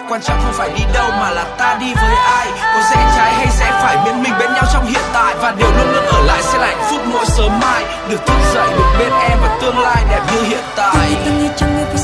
quan trọng không phải đi đâu mà là ta đi với ai. Có rẽ trái hay rẽ phải miễn mình bên nhau trong hiện tại, và điều luôn luôn ở lại sẽ là hạnh phúc mỗi sớm mai. Được thức dậy, được bên em và tương lai đẹp như hiện tại. Từng ngày chẳng người